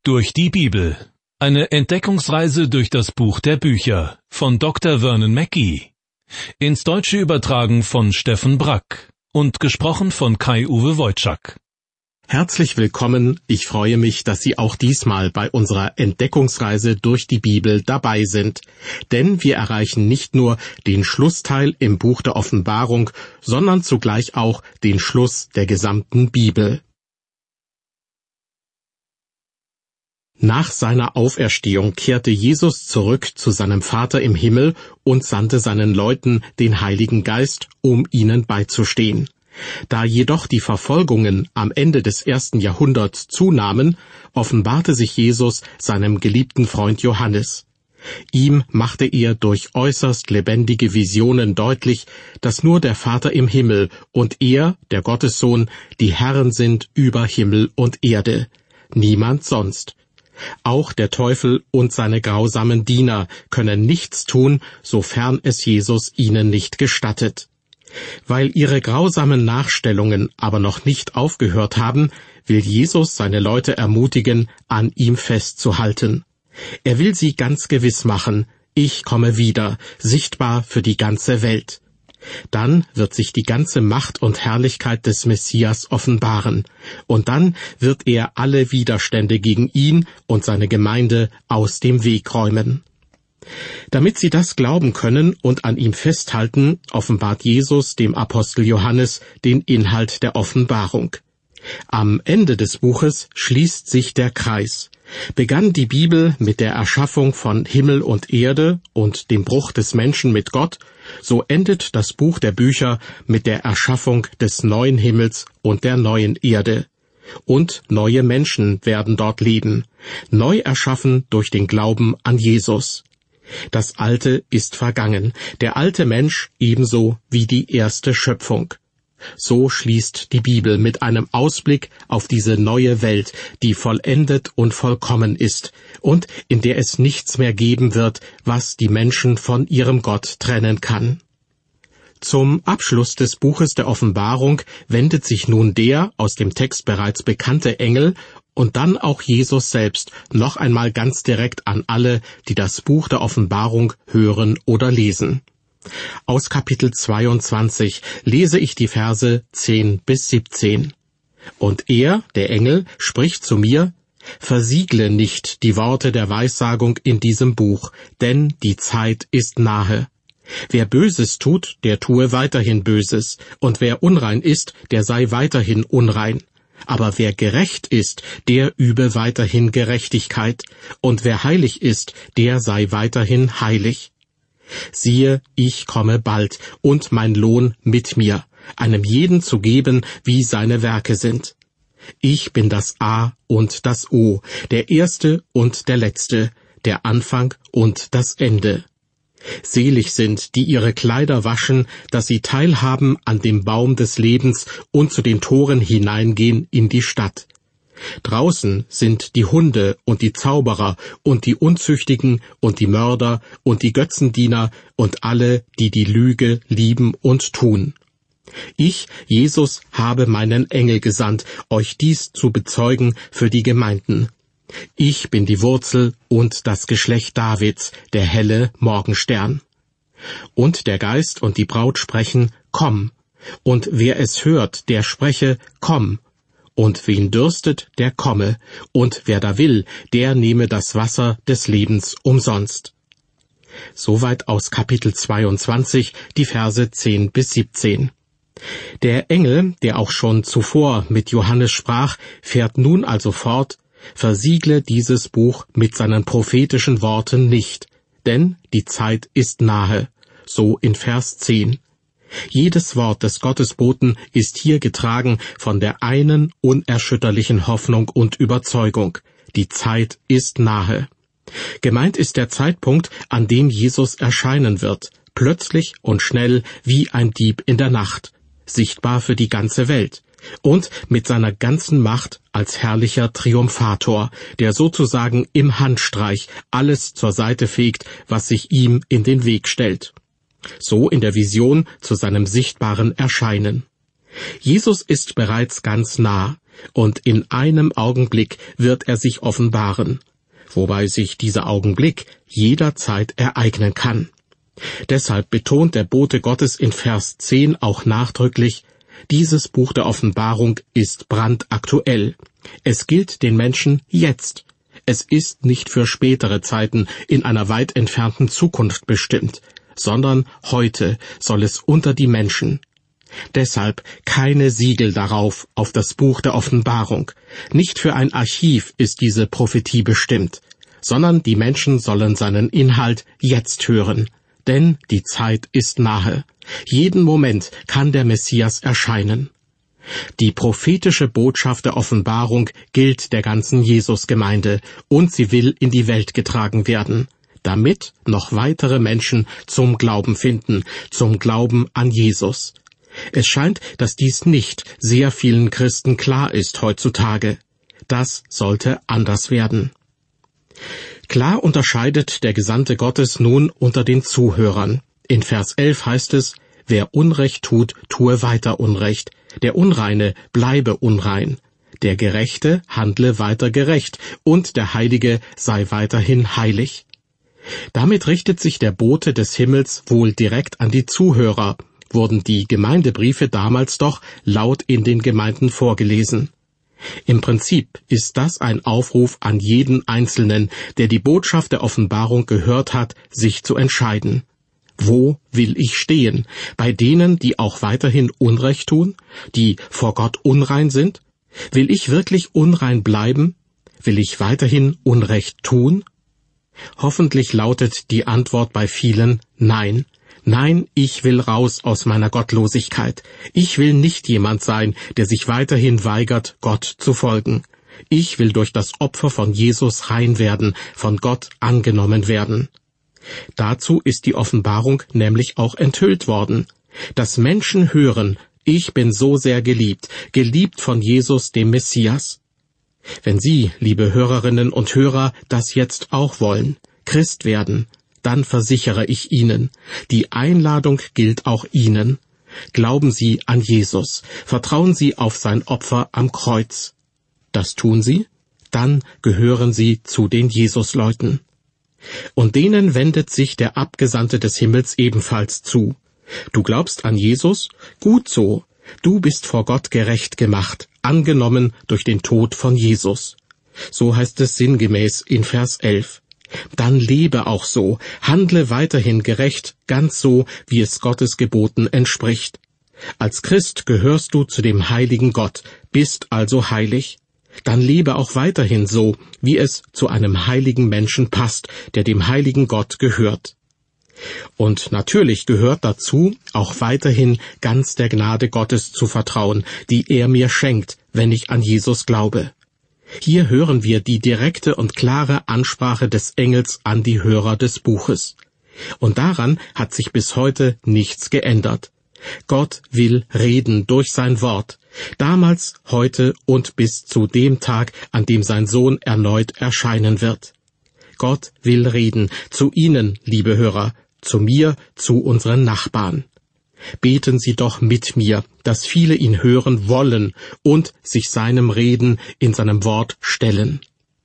Durch die Bibel. Eine Entdeckungsreise durch das Buch der Bücher von Dr. Vernon Mackey. Ins Deutsche übertragen von Steffen Brack und gesprochen von Kai-Uwe Wojczak. Herzlich willkommen, ich freue mich, dass Sie auch diesmal bei unserer Entdeckungsreise durch die Bibel dabei sind. Denn wir erreichen nicht nur den Schlussteil im Buch der Offenbarung, sondern zugleich auch den Schluss der gesamten Bibel. Nach seiner Auferstehung kehrte Jesus zurück zu seinem Vater im Himmel und sandte seinen Leuten den Heiligen Geist, um ihnen beizustehen. Da jedoch die Verfolgungen am Ende des 1. Jahrhunderts zunahmen, offenbarte sich Jesus seinem geliebten Freund Johannes. Ihm machte er durch äußerst lebendige Visionen deutlich, dass nur der Vater im Himmel und er, der Gottessohn, die Herren sind über Himmel und Erde. Niemand sonst. Auch der Teufel und seine grausamen Diener können nichts tun, sofern es Jesus ihnen nicht gestattet. Weil ihre grausamen Nachstellungen aber noch nicht aufgehört haben, will Jesus seine Leute ermutigen, an ihm festzuhalten. Er will sie ganz gewiss machen, ich komme wieder, sichtbar für die ganze Welt. Dann wird sich die ganze Macht und Herrlichkeit des Messias offenbaren, und dann wird er alle Widerstände gegen ihn und seine Gemeinde aus dem Weg räumen. Damit sie das glauben können und an ihm festhalten, offenbart Jesus dem Apostel Johannes den Inhalt der Offenbarung. Am Ende des Buches schließt sich der Kreis. Begann die Bibel mit der Erschaffung von Himmel und Erde und dem Bruch des Menschen mit Gott, so endet das Buch der Bücher mit der Erschaffung des neuen Himmels und der neuen Erde. Und neue Menschen werden dort leben, neu erschaffen durch den Glauben an Jesus. Das Alte ist vergangen, der alte Mensch ebenso wie die erste Schöpfung. So schließt die Bibel mit einem Ausblick auf diese neue Welt, die vollendet und vollkommen ist und in der es nichts mehr geben wird, was die Menschen von ihrem Gott trennen kann. Zum Abschluss des Buches der Offenbarung wendet sich nun der aus dem Text bereits bekannte Engel und dann auch Jesus selbst noch einmal ganz direkt an alle, die das Buch der Offenbarung hören oder lesen. Aus Kapitel 22 lese ich die Verse 10 bis 17. Und er, der Engel, spricht zu mir: Versiegle nicht die Worte der Weissagung in diesem Buch, denn die Zeit ist nahe. Wer Böses tut, der tue weiterhin Böses, und wer unrein ist, der sei weiterhin unrein. Aber wer gerecht ist, der übe weiterhin Gerechtigkeit, und wer heilig ist, der sei weiterhin heilig. Siehe, ich komme bald, und mein Lohn mit mir, einem jeden zu geben, wie seine Werke sind. Ich bin das A und das O, der Erste und der Letzte, der Anfang und das Ende. Selig sind, die ihre Kleider waschen, dass sie teilhaben an dem Baum des Lebens und zu den Toren hineingehen in die Stadt. Draußen sind die Hunde und die Zauberer und die Unzüchtigen und die Mörder und die Götzendiener und alle, die die Lüge lieben und tun. Ich, Jesus, habe meinen Engel gesandt, euch dies zu bezeugen für die Gemeinden. Ich bin die Wurzel und das Geschlecht Davids, der helle Morgenstern. Und der Geist und die Braut sprechen, komm. Und wer es hört, der spreche, komm. Und wen dürstet, der komme, und wer da will, der nehme das Wasser des Lebens umsonst. Soweit aus Kapitel 22, die Verse 10 bis 17. Der Engel, der auch schon zuvor mit Johannes sprach, fährt nun also fort: Versiegle dieses Buch mit seinen prophetischen Worten nicht, denn die Zeit ist nahe. So in Vers 10. Jedes Wort des Gottesboten ist hier getragen von der einen unerschütterlichen Hoffnung und Überzeugung. Die Zeit ist nahe. Gemeint ist der Zeitpunkt, an dem Jesus erscheinen wird, plötzlich und schnell wie ein Dieb in der Nacht, sichtbar für die ganze Welt, und mit seiner ganzen Macht als herrlicher Triumphator, der sozusagen im Handstreich alles zur Seite fegt, was sich ihm in den Weg stellt. So in der Vision zu seinem sichtbaren Erscheinen. Jesus ist bereits ganz nah. und in einem Augenblick wird er sich offenbaren, wobei sich dieser Augenblick jederzeit ereignen kann. Deshalb betont der Bote Gottes in Vers 10 auch nachdrücklich, dieses Buch der Offenbarung ist brandaktuell. Es gilt den Menschen jetzt. Es ist nicht für spätere Zeiten in einer weit entfernten Zukunft bestimmt, sondern heute soll es unter die Menschen. Deshalb keine Siegel darauf, auf das Buch der Offenbarung. Nicht für ein Archiv ist diese Prophetie bestimmt, sondern die Menschen sollen seinen Inhalt jetzt hören. Denn die Zeit ist nahe. Jeden Moment kann der Messias erscheinen. Die prophetische Botschaft der Offenbarung gilt der ganzen Jesusgemeinde und sie will in die Welt getragen werden, damit noch weitere Menschen zum Glauben finden, zum Glauben an Jesus. Es scheint, dass dies nicht sehr vielen Christen klar ist heutzutage. Das sollte anders werden. Klar unterscheidet der Gesandte Gottes nun unter den Zuhörern. In Vers 11 heißt es, wer Unrecht tut, tue weiter Unrecht. Der Unreine bleibe unrein. Der Gerechte handle weiter gerecht. Und der Heilige sei weiterhin heilig. Damit richtet sich der Bote des Himmels wohl direkt an die Zuhörer. Wurden die Gemeindebriefe damals doch laut in den Gemeinden vorgelesen. Im Prinzip ist das ein Aufruf an jeden Einzelnen, der die Botschaft der Offenbarung gehört hat, sich zu entscheiden. Wo will ich stehen? Bei denen, die auch weiterhin Unrecht tun, die vor Gott unrein sind? Will ich wirklich unrein bleiben? Will ich weiterhin Unrecht tun? Hoffentlich lautet die Antwort bei vielen Nein. Nein, ich will raus aus meiner Gottlosigkeit. Ich will nicht jemand sein, der sich weiterhin weigert, Gott zu folgen. Ich will durch das Opfer von Jesus rein werden, von Gott angenommen werden. Dazu ist die Offenbarung nämlich auch enthüllt worden. Dass Menschen hören, ich bin so sehr geliebt, geliebt von Jesus, dem Messias. Wenn Sie, liebe Hörerinnen und Hörer, das jetzt auch wollen, Christ werden, dann versichere ich Ihnen, die Einladung gilt auch Ihnen. Glauben Sie an Jesus, vertrauen Sie auf sein Opfer am Kreuz. Das tun Sie, dann gehören Sie zu den Jesusleuten. Und denen wendet sich der Abgesandte des Himmels ebenfalls zu. Du glaubst an Jesus? Gut so. Du bist vor Gott gerecht gemacht, angenommen durch den Tod von Jesus. So heißt es sinngemäß in Vers 11. Dann lebe auch so, handle weiterhin gerecht, ganz so, wie es Gottes Geboten entspricht. Als Christ gehörst du zu dem heiligen Gott, bist also heilig. Dann lebe auch weiterhin so, wie es zu einem heiligen Menschen passt, der dem heiligen Gott gehört. Und natürlich gehört dazu, auch weiterhin ganz der Gnade Gottes zu vertrauen, die er mir schenkt, wenn ich an Jesus glaube. Hier hören wir die direkte und klare Ansprache des Engels an die Hörer des Buches. Und daran hat sich bis heute nichts geändert. Gott will reden durch sein Wort, damals, heute und bis zu dem Tag, an dem sein Sohn erneut erscheinen wird. Gott will reden zu Ihnen, liebe Hörer, zu mir, zu unseren Nachbarn. Beten Sie doch mit mir, dass viele ihn hören wollen und sich seinem Reden in seinem Wort stellen.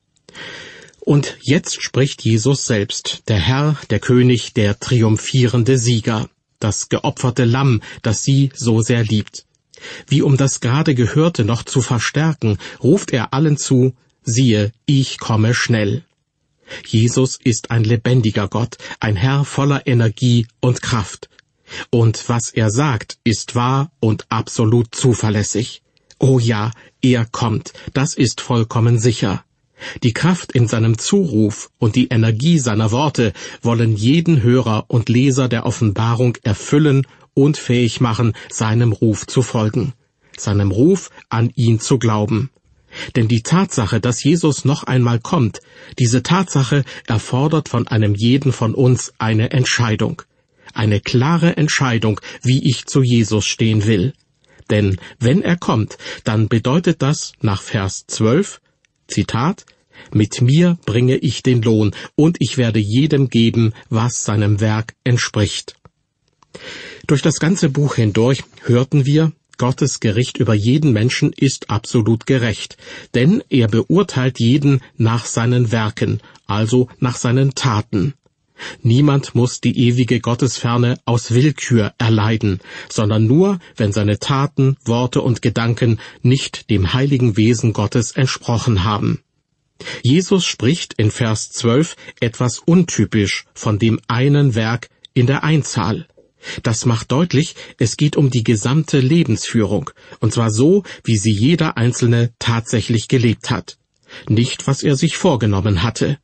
Und jetzt spricht Jesus selbst, der Herr, der König, der triumphierende Sieger, das geopferte Lamm, das Sie so sehr liebt. Wie um das gerade Gehörte noch zu verstärken, ruft er allen zu, siehe, ich komme schnell. Jesus ist ein lebendiger Gott, ein Herr voller Energie und Kraft. Und was er sagt, ist wahr und absolut zuverlässig. Oh ja, er kommt, das ist vollkommen sicher. Die Kraft in seinem Zuruf und die Energie seiner Worte wollen jeden Hörer und Leser der Offenbarung erfüllen und fähig machen, seinem Ruf zu folgen, seinem Ruf, an ihn zu glauben. Denn die Tatsache, dass Jesus noch einmal kommt, diese Tatsache erfordert von einem jeden von uns eine Entscheidung. Eine klare Entscheidung, wie ich zu Jesus stehen will. Denn wenn er kommt, dann bedeutet das nach Vers 12, Zitat, mit mir bringe ich den Lohn, und ich werde jedem geben, was seinem Werk entspricht. Durch das ganze Buch hindurch hörten wir, Gottes Gericht über jeden Menschen ist absolut gerecht, denn er beurteilt jeden nach seinen Werken, also nach seinen Taten. Niemand muss die ewige Gottesferne aus Willkür erleiden, sondern nur, wenn seine Taten, Worte und Gedanken nicht dem heiligen Wesen Gottes entsprochen haben. Jesus spricht in Vers 12 etwas untypisch von dem einen Werk in der Einzahl. Das macht deutlich, es geht um die gesamte Lebensführung, und zwar so, wie sie jeder Einzelne tatsächlich gelebt hat, nicht was er sich vorgenommen hatte.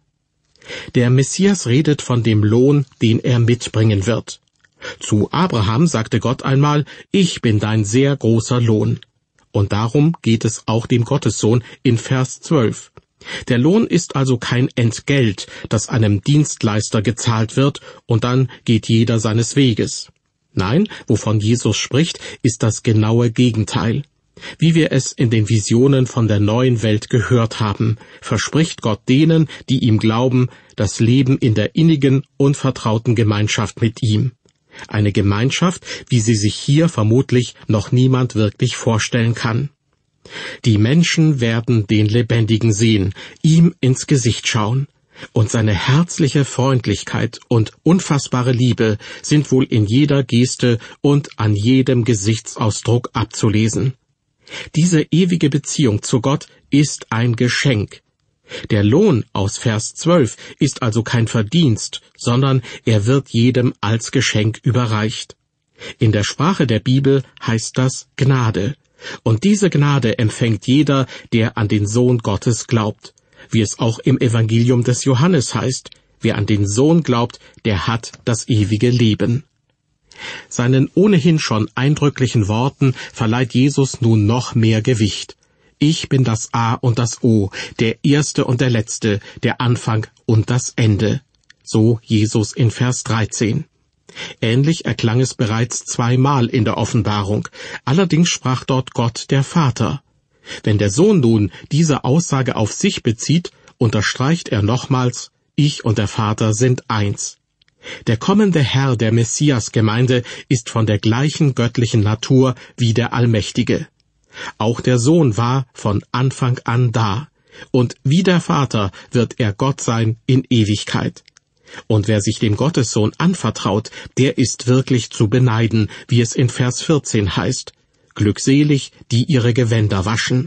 Der Messias redet von dem Lohn, den er mitbringen wird. Zu Abraham sagte Gott einmal, ich bin dein sehr großer Lohn. Und darum geht es auch dem Gottessohn in Vers 12. Der Lohn ist also kein Entgelt, das einem Dienstleister gezahlt wird, und dann geht jeder seines Weges. Nein, wovon Jesus spricht, ist das genaue Gegenteil. Wie wir es in den Visionen von der neuen Welt gehört haben, verspricht Gott denen, die ihm glauben, das Leben in der innigen und vertrauten Gemeinschaft mit ihm. Eine Gemeinschaft, wie sie sich hier vermutlich noch niemand wirklich vorstellen kann. Die Menschen werden den Lebendigen sehen, ihm ins Gesicht schauen. Und seine herzliche Freundlichkeit und unfassbare Liebe sind wohl in jeder Geste und an jedem Gesichtsausdruck abzulesen. Diese ewige Beziehung zu Gott ist ein Geschenk. Der Lohn aus Vers 12 ist also kein Verdienst, sondern er wird jedem als Geschenk überreicht. In der Sprache der Bibel heißt das Gnade. Und diese Gnade empfängt jeder, der an den Sohn Gottes glaubt. Wie es auch im Evangelium des Johannes heißt, wer an den Sohn glaubt, der hat das ewige Leben. Seinen ohnehin schon eindrücklichen Worten verleiht Jesus nun noch mehr Gewicht. Ich bin das A und das O, der Erste und der Letzte, der Anfang und das Ende. So Jesus in Vers 13. Ähnlich erklang es bereits 2-mal in der Offenbarung. Allerdings sprach dort Gott der Vater. Wenn der Sohn nun diese Aussage auf sich bezieht, unterstreicht er nochmals, ich und der Vater sind eins. Der kommende Herr der Messias-Gemeinde ist von der gleichen göttlichen Natur wie der Allmächtige. Auch der Sohn war von Anfang an da, und wie der Vater wird er Gott sein in Ewigkeit. Und wer sich dem Gottessohn anvertraut, der ist wirklich zu beneiden, wie es in Vers 14 heißt, glückselig, die ihre Gewänder waschen.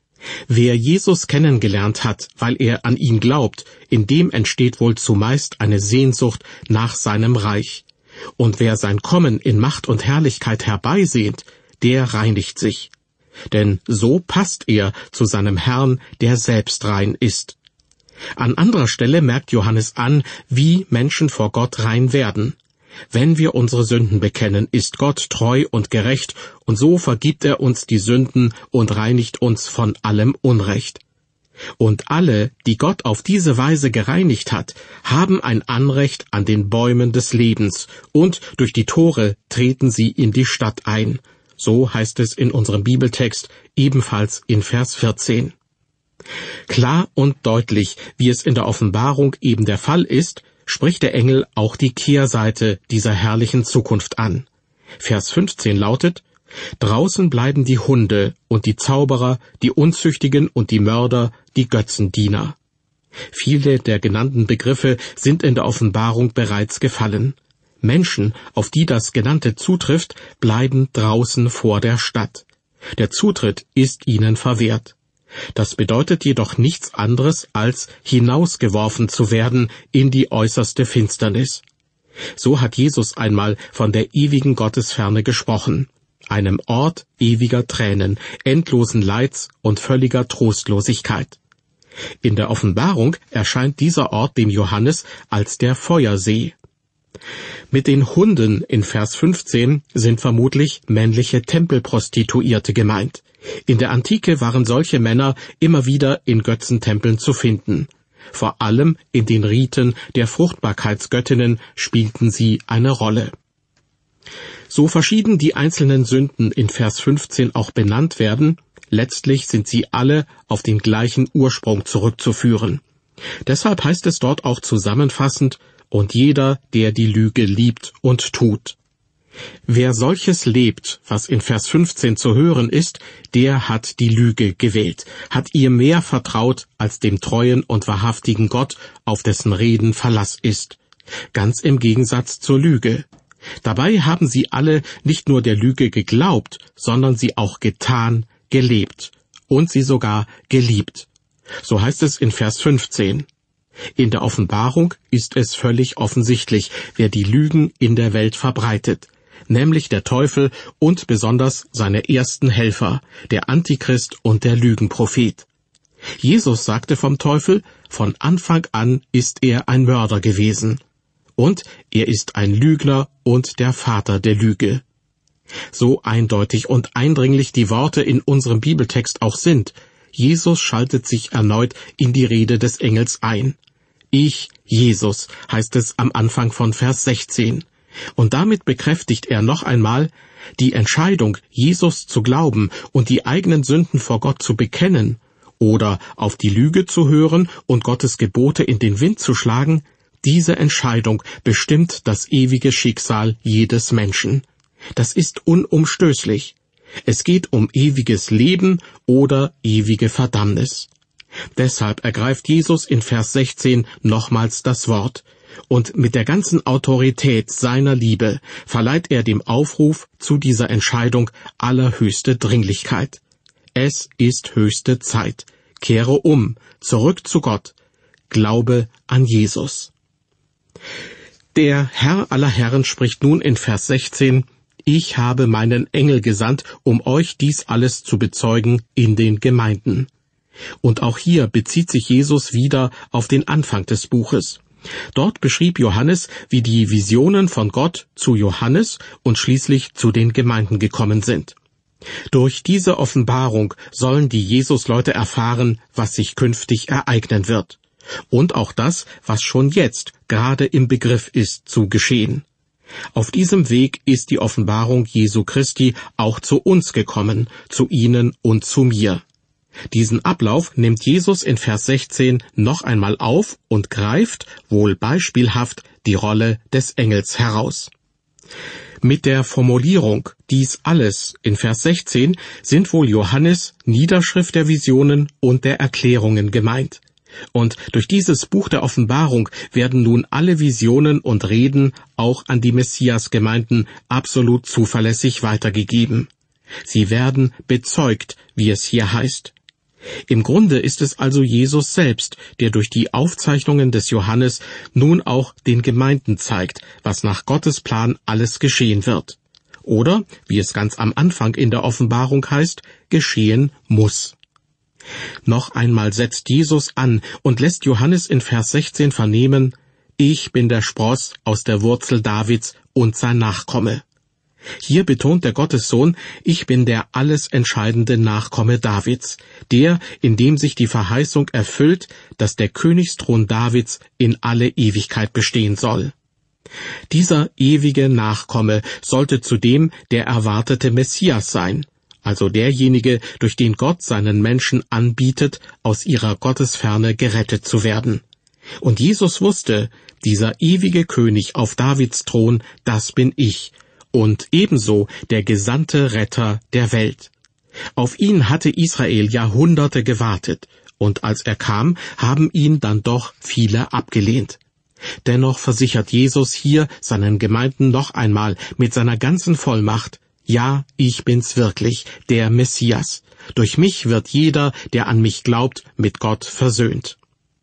Wer Jesus kennengelernt hat, weil er an ihn glaubt, in dem entsteht wohl zumeist eine Sehnsucht nach seinem Reich. Und wer sein Kommen in Macht und Herrlichkeit herbeisehnt, der reinigt sich. Denn so passt er zu seinem Herrn, der selbst rein ist. An anderer Stelle merkt Johannes an, wie Menschen vor Gott rein werden. Wenn wir unsere Sünden bekennen, ist Gott treu und gerecht, und so vergibt er uns die Sünden und reinigt uns von allem Unrecht. Und alle, die Gott auf diese Weise gereinigt hat, haben ein Anrecht an den Bäumen des Lebens, und durch die Tore treten sie in die Stadt ein. So heißt es in unserem Bibeltext, ebenfalls in Vers 14. Klar und deutlich, wie es in der Offenbarung eben der Fall ist, spricht der Engel auch die Kehrseite dieser herrlichen Zukunft an. Vers 15 lautet, draußen bleiben die Hunde und die Zauberer, die Unzüchtigen und die Mörder, die Götzendiener. Viele der genannten Begriffe sind in der Offenbarung bereits gefallen. Menschen, auf die das Genannte zutrifft, bleiben draußen vor der Stadt. Der Zutritt ist ihnen verwehrt. Das bedeutet jedoch nichts anderes, als hinausgeworfen zu werden in die äußerste Finsternis. So hat Jesus einmal von der ewigen Gottesferne gesprochen, einem Ort ewiger Tränen, endlosen Leids und völliger Trostlosigkeit. In der Offenbarung erscheint dieser Ort dem Johannes als der Feuersee. Mit den Hunden in Vers 15 sind vermutlich männliche Tempelprostituierte gemeint. In der Antike waren solche Männer immer wieder in Götzentempeln zu finden. Vor allem in den Riten der Fruchtbarkeitsgöttinnen spielten sie eine Rolle. So verschieden die einzelnen Sünden in Vers 15 auch benannt werden, letztlich sind sie alle auf den gleichen Ursprung zurückzuführen. Deshalb heißt es dort auch zusammenfassend, und jeder, der die Lüge liebt und tut. Wer solches lebt, was in Vers 15 zu hören ist, der hat die Lüge gewählt, hat ihr mehr vertraut als dem treuen und wahrhaftigen Gott, auf dessen Reden Verlass ist. Ganz im Gegensatz zur Lüge. Dabei haben sie alle nicht nur der Lüge geglaubt, sondern sie auch getan, gelebt und sie sogar geliebt. So heißt es in Vers 15. In der Offenbarung ist es völlig offensichtlich, wer die Lügen in der Welt verbreitet, nämlich der Teufel und besonders seine ersten Helfer, der Antichrist und der Lügenprophet. Jesus sagte vom Teufel, von Anfang an ist er ein Mörder gewesen. Und er ist ein Lügner und der Vater der Lüge. So eindeutig und eindringlich die Worte in unserem Bibeltext auch sind, Jesus schaltet sich erneut in die Rede des Engels ein. Ich, Jesus, heißt es am Anfang von Vers 16. Und damit bekräftigt er noch einmal, die Entscheidung, Jesus zu glauben und die eigenen Sünden vor Gott zu bekennen oder auf die Lüge zu hören und Gottes Gebote in den Wind zu schlagen, diese Entscheidung bestimmt das ewige Schicksal jedes Menschen. Das ist unumstößlich. Es geht um ewiges Leben oder ewige Verdammnis. Deshalb ergreift Jesus in Vers 16 nochmals das Wort, und mit der ganzen Autorität seiner Liebe verleiht er dem Aufruf zu dieser Entscheidung allerhöchste Dringlichkeit. Es ist höchste Zeit. Kehre um, zurück zu Gott. Glaube an Jesus. Der Herr aller Herren spricht nun in Vers 16, Ich habe meinen Engel gesandt, um euch dies alles zu bezeugen in den Gemeinden. Und auch hier bezieht sich Jesus wieder auf den Anfang des Buches. Dort beschrieb Johannes, wie die Visionen von Gott zu Johannes und schließlich zu den Gemeinden gekommen sind. Durch diese Offenbarung sollen die Jesusleute erfahren, was sich künftig ereignen wird. Und auch das, was schon jetzt gerade im Begriff ist zu geschehen. Auf diesem Weg ist die Offenbarung Jesu Christi auch zu uns gekommen, zu Ihnen und zu mir. Diesen Ablauf nimmt Jesus in Vers 16 noch einmal auf und greift, wohl beispielhaft, die Rolle des Engels heraus. Mit der Formulierung dies alles in Vers 16 sind wohl Johannes, Niederschrift der Visionen und der Erklärungen gemeint. Und durch dieses Buch der Offenbarung werden nun alle Visionen und Reden auch an die Messiasgemeinden absolut zuverlässig weitergegeben. Sie werden bezeugt, wie es hier heißt. Im Grunde ist es also Jesus selbst, der durch die Aufzeichnungen des Johannes nun auch den Gemeinden zeigt, was nach Gottes Plan alles geschehen wird. Oder, wie es ganz am Anfang in der Offenbarung heißt, geschehen muss. Noch einmal setzt Jesus an und lässt Johannes in Vers 16 vernehmen, Ich bin der Spross aus der Wurzel Davids und sein Nachkomme. Hier betont der Gottessohn, ich bin der alles entscheidende Nachkomme Davids, der, in dem sich die Verheißung erfüllt, dass der Königsthron Davids in alle Ewigkeit bestehen soll. Dieser ewige Nachkomme sollte zudem der erwartete Messias sein, also derjenige, durch den Gott seinen Menschen anbietet, aus ihrer Gottesferne gerettet zu werden. Und Jesus wusste, dieser ewige König auf Davids Thron, das bin ich, und ebenso der gesandte Retter der Welt. Auf ihn hatte Israel Jahrhunderte gewartet, und als er kam, haben ihn dann doch viele abgelehnt. Dennoch versichert Jesus hier seinen Gemeinden noch einmal mit seiner ganzen Vollmacht, ja, ich bin's wirklich, der Messias. Durch mich wird jeder, der an mich glaubt, mit Gott versöhnt.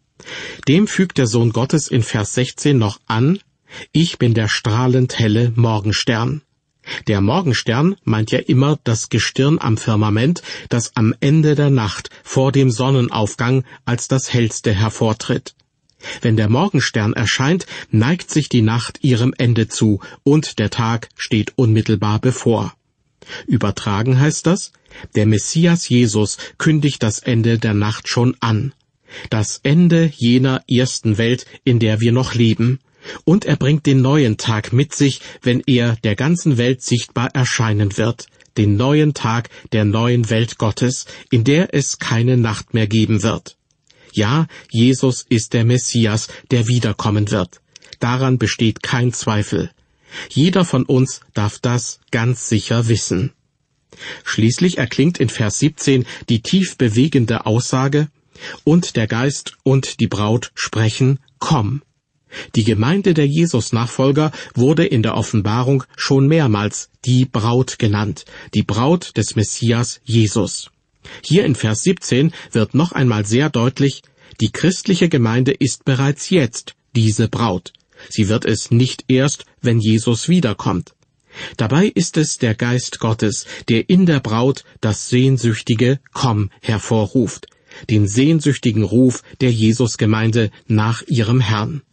Dem fügt der Sohn Gottes in Vers 16 noch an, ich bin der strahlend helle Morgenstern. Der Morgenstern meint ja immer das Gestirn am Firmament, das am Ende der Nacht vor dem Sonnenaufgang als das hellste hervortritt. Wenn der Morgenstern erscheint, neigt sich die Nacht ihrem Ende zu und der Tag steht unmittelbar bevor. Übertragen heißt das, der Messias Jesus kündigt das Ende der Nacht schon an. Das Ende jener ersten Welt, in der wir noch leben. Und er bringt den neuen Tag mit sich, wenn er der ganzen Welt sichtbar erscheinen wird, den neuen Tag der neuen Welt Gottes, in der es keine Nacht mehr geben wird. Ja, Jesus ist der Messias, der wiederkommen wird. Daran besteht kein Zweifel. Jeder von uns darf das ganz sicher wissen. Schließlich erklingt in Vers 17 die tief bewegende Aussage: Und der Geist und die Braut sprechen, komm. Die Gemeinde der Jesus-Nachfolger wurde in der Offenbarung schon mehrmals die Braut genannt, die Braut des Messias Jesus. Hier in Vers 17 wird noch einmal sehr deutlich: Die christliche Gemeinde ist bereits jetzt diese Braut. Sie wird es nicht erst, wenn Jesus wiederkommt. Dabei ist es der Geist Gottes, der in der Braut das sehnsüchtige Komm hervorruft, den sehnsüchtigen Ruf der Jesusgemeinde nach ihrem Herrn.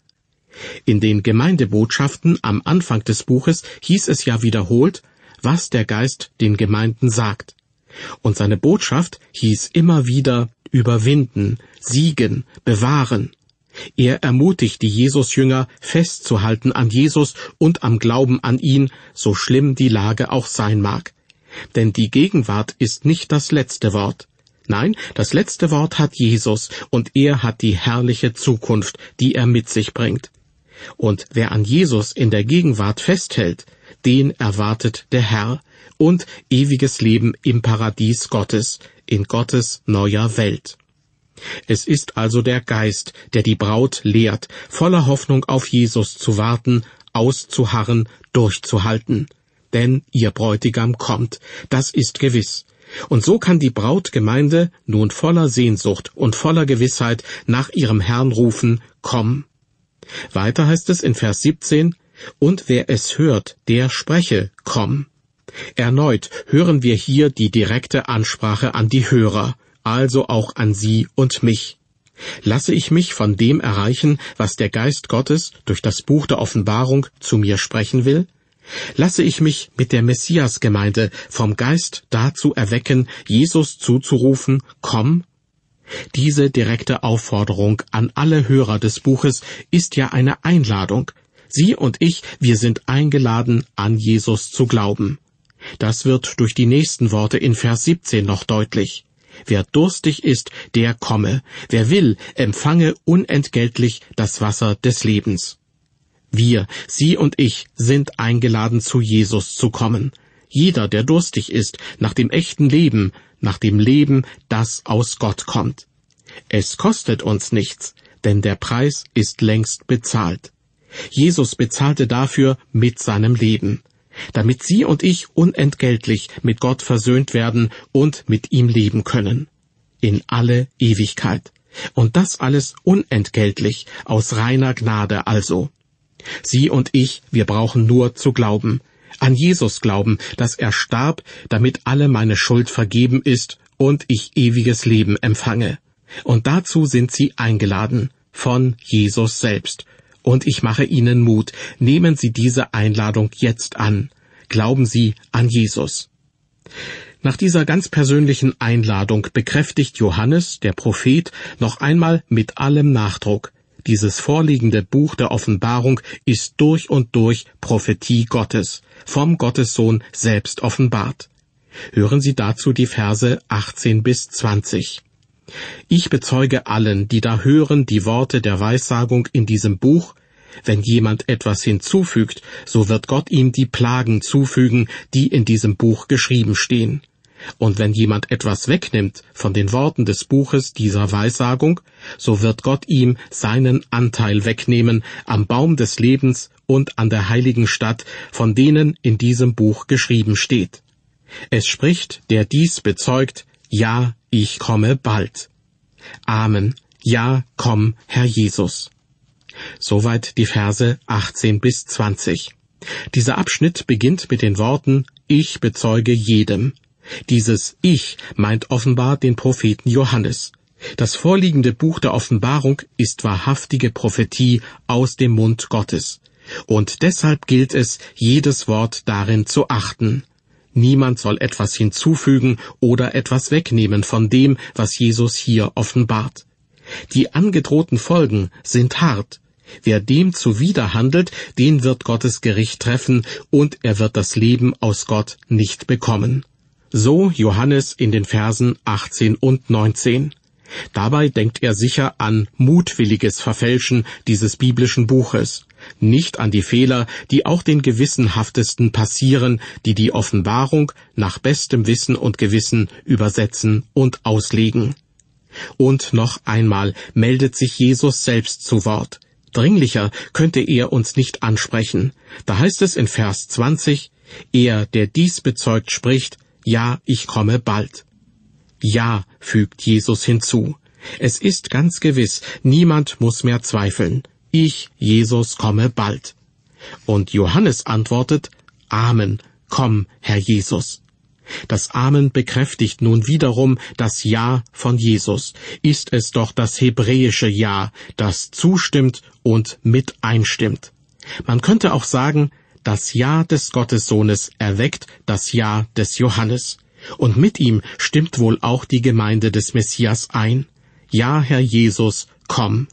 In den Gemeindebotschaften am Anfang des Buches hieß es ja wiederholt, was der Geist den Gemeinden sagt. Und seine Botschaft hieß immer wieder überwinden, siegen, bewahren. Er ermutigt die Jesus-Jünger, festzuhalten an Jesus und am Glauben an ihn, so schlimm die Lage auch sein mag. Denn die Gegenwart ist nicht das letzte Wort. Nein, das letzte Wort hat Jesus, und er hat die herrliche Zukunft, die er mit sich bringt. Und wer an Jesus in der Gegenwart festhält, den erwartet der Herr und ewiges Leben im Paradies Gottes, in Gottes neuer Welt. Es ist also der Geist, der die Braut lehrt, voller Hoffnung auf Jesus zu warten, auszuharren, durchzuhalten. Denn ihr Bräutigam kommt, das ist gewiss. Und so kann die Brautgemeinde nun voller Sehnsucht und voller Gewissheit nach ihrem Herrn rufen, komm. Weiter heißt es in Vers 17, und wer es hört, der spreche, komm. Erneut hören wir hier die direkte Ansprache an die Hörer, also auch an Sie und mich. Lasse ich mich von dem erreichen, was der Geist Gottes durch das Buch der Offenbarung zu mir sprechen will? Lasse ich mich mit der Messiasgemeinde vom Geist dazu erwecken, Jesus zuzurufen, komm? Diese direkte Aufforderung an alle Hörer des Buches ist ja eine Einladung. Sie und ich, wir sind eingeladen, an Jesus zu glauben. Das wird durch die nächsten Worte in Vers 17 noch deutlich. Wer durstig ist, der komme. Wer will, empfange unentgeltlich das Wasser des Lebens. Wir, Sie und ich, sind eingeladen, zu Jesus zu kommen. Jeder, der durstig ist, nach dem echten Leben, nach dem Leben, das aus Gott kommt. Es kostet uns nichts, denn der Preis ist längst bezahlt. Jesus bezahlte dafür mit seinem Leben, damit Sie und ich unentgeltlich mit Gott versöhnt werden und mit ihm leben können. In alle Ewigkeit. Und das alles unentgeltlich, aus reiner Gnade also. Sie und ich, wir brauchen nur zu glauben. An Jesus glauben, dass er starb, damit alle meine Schuld vergeben ist und ich ewiges Leben empfange. Und dazu sind Sie eingeladen, von Jesus selbst. Und ich mache Ihnen Mut, nehmen Sie diese Einladung jetzt an. Glauben Sie an Jesus. Nach dieser ganz persönlichen Einladung bekräftigt Johannes, der Prophet, noch einmal mit allem Nachdruck: Dieses vorliegende Buch der Offenbarung ist durch und durch Prophetie Gottes, vom Gottessohn selbst offenbart. Hören Sie dazu die Verse 18 bis 20. Ich bezeuge allen, die da hören, die Worte der Weissagung in diesem Buch: Wenn jemand etwas hinzufügt, so wird Gott ihm die Plagen zufügen, die in diesem Buch geschrieben stehen. Und wenn jemand etwas wegnimmt von den Worten des Buches dieser Weissagung, so wird Gott ihm seinen Anteil wegnehmen am Baum des Lebens und an der heiligen Stadt, von denen in diesem Buch geschrieben steht. Es spricht, der dies bezeugt: Ja, ich komme bald. Amen. Ja, komm, Herr Jesus. Soweit die Verse 18 bis 20. Dieser Abschnitt beginnt mit den Worten: Ich bezeuge jedem. Dieses Ich meint offenbar den Propheten Johannes. Das vorliegende Buch der Offenbarung ist wahrhaftige Prophetie aus dem Mund Gottes. Und deshalb gilt es, jedes Wort darin zu achten. Niemand soll etwas hinzufügen oder etwas wegnehmen von dem, was Jesus hier offenbart. Die angedrohten Folgen sind hart. Wer dem zuwiderhandelt, den wird Gottes Gericht treffen, und er wird das Leben aus Gott nicht bekommen. So Johannes in den Versen 18 und 19. Dabei denkt er sicher an mutwilliges Verfälschen dieses biblischen Buches. nicht an die Fehler, die auch den Gewissenhaftesten passieren, die die Offenbarung nach bestem Wissen und Gewissen übersetzen und auslegen. Und noch einmal meldet sich Jesus selbst zu Wort. Dringlicher könnte er uns nicht ansprechen. Da heißt es in Vers 20, er, der dies bezeugt, spricht, ja, ich komme bald. Ja, fügt Jesus hinzu. Es ist ganz gewiss, niemand muss mehr zweifeln. Ich, Jesus, komme bald. Und Johannes antwortet, Amen, komm, Herr Jesus. Das Amen bekräftigt nun wiederum das Ja von Jesus. Ist es doch das hebräische Ja, das zustimmt und mit einstimmt. Man könnte auch sagen, das Ja des Gottessohnes erweckt das Ja des Johannes. Und mit ihm stimmt wohl auch die Gemeinde des Messias ein. Ja, Herr Jesus, komm.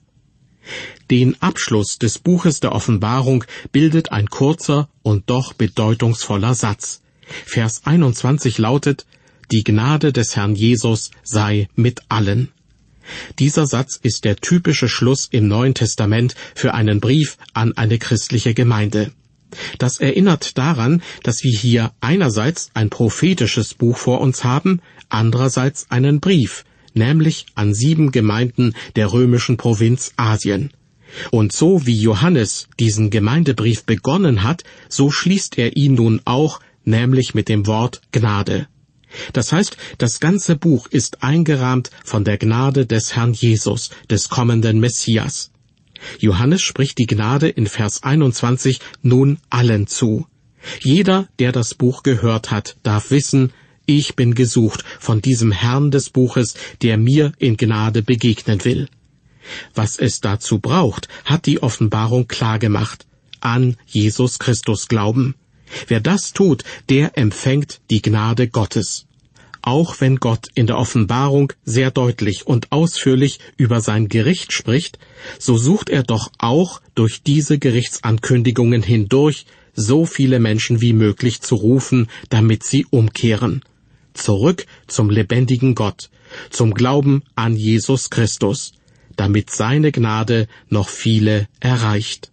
Den Abschluss des Buches der Offenbarung bildet ein kurzer und doch bedeutungsvoller Satz. Vers 21 lautet, die Gnade des Herrn Jesus sei mit allen. Dieser Satz ist der typische Schluss im Neuen Testament für einen Brief an eine christliche Gemeinde. Das erinnert daran, dass wir hier einerseits ein prophetisches Buch vor uns haben, andererseits einen Brief, nämlich an 7 Gemeinden der römischen Provinz Asien. Und so wie Johannes diesen Gemeindebrief begonnen hat, so schließt er ihn nun auch, nämlich mit dem Wort Gnade. Das heißt, das ganze Buch ist eingerahmt von der Gnade des Herrn Jesus, des kommenden Messias. Johannes spricht die Gnade in Vers 21 nun allen zu. Jeder, der das Buch gehört hat, darf wissen, ich bin gesucht von diesem Herrn des Buches, der mir in Gnade begegnen will. Was es dazu braucht, hat die Offenbarung klargemacht. An Jesus Christus glauben. Wer das tut, der empfängt die Gnade Gottes. Auch wenn Gott in der Offenbarung sehr deutlich und ausführlich über sein Gericht spricht, so sucht er doch auch durch diese Gerichtsankündigungen hindurch, so viele Menschen wie möglich zu rufen, damit sie umkehren. Zurück zum lebendigen Gott, zum Glauben an Jesus Christus, damit seine Gnade noch viele erreicht.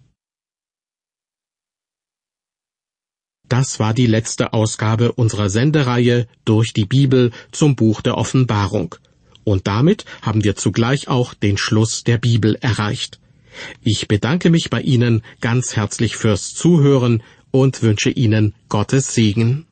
Das war die letzte Ausgabe unserer Sendereihe Durch die Bibel zum Buch der Offenbarung. Und damit haben wir zugleich auch den Schluss der Bibel erreicht. Ich bedanke mich bei Ihnen ganz herzlich fürs Zuhören und wünsche Ihnen Gottes Segen.